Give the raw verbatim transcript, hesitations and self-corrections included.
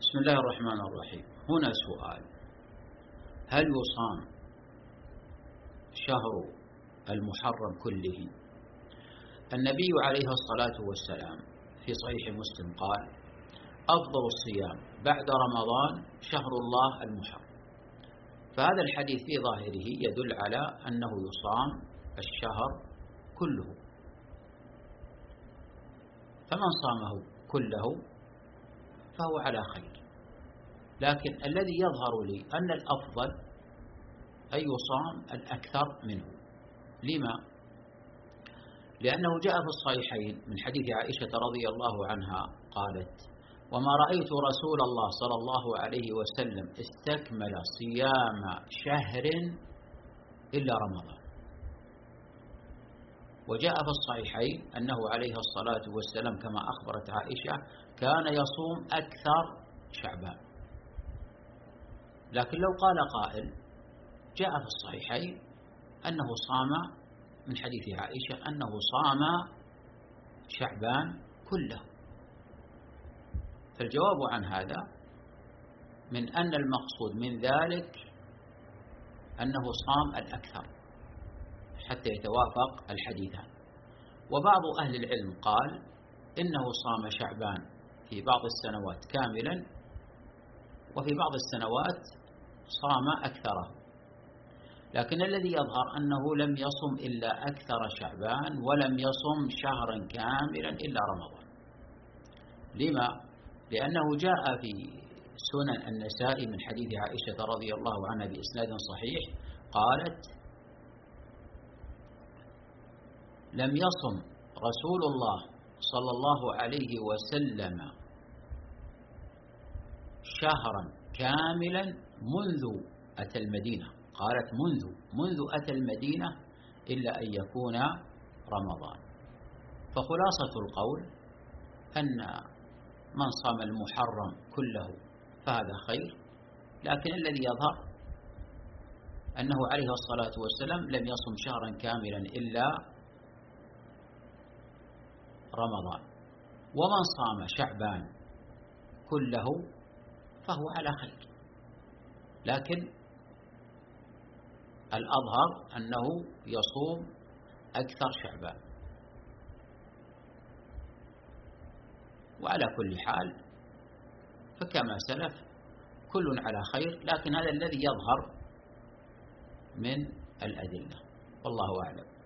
بسم الله الرحمن الرحيم. هنا سؤال: هل يصام شهر المحرم كله؟ النبي عليه الصلاة والسلام في صحيح مسلم قال: أفضل الصيام بعد رمضان شهر الله المحرم. فهذا الحديث في ظاهره يدل على أنه يصام الشهر كله، فمن صامه كله فهو على خير. لكن الذي يظهر لي أن الأفضل أن يصام الأكثر منه. لما؟ لأنه جاء في الصحيحين من حديث عائشة رضي الله عنها قالت: وما رأيت رسول الله صلى الله عليه وسلم استكمل صيام شهر إلا رمضان. وجاء في الصحيحين أنه عليه الصلاة والسلام كما أخبرت عائشة كان يصوم أكثر شعبان. لكن لو قال قائل: جاء في الصحيحين أنه صام، من حديث عائشة أنه صام شعبان كله، فالجواب عن هذا من أن المقصود من ذلك أنه صام الأكثر حتى يتوافق الحديثان. وبعض أهل العلم قال إنه صام شعبان في بعض السنوات كاملا، وفي بعض السنوات صام أكثره. لكن الذي يظهر أنه لم يصم إلا أكثر شعبان، ولم يصم شهرا كاملا إلا رمضان. لما؟ لأنه جاء في سنن النسائي من حديث عائشة رضي الله عنها بإسناد صحيح قالت: لم يصم رسول الله صلى الله عليه وسلم شهرا كاملا منذ أتى المدينة، قالت منذ منذ أتى المدينة إلا أن يكون رمضان. فخلاصة القول أن من صام المحرم كله فهذا خير، لكن الذي يظهر أنه عليه الصلاة والسلام لم يصم شهرا كاملا إلا رمضان. ومن صام شعبان كله فهو على خير، لكن الأظهر أنه يصوم أكثر شعبان. وعلى كل حال فكما سلف كل على خير، لكن هذا الذي يظهر من الأدلة، والله أعلم.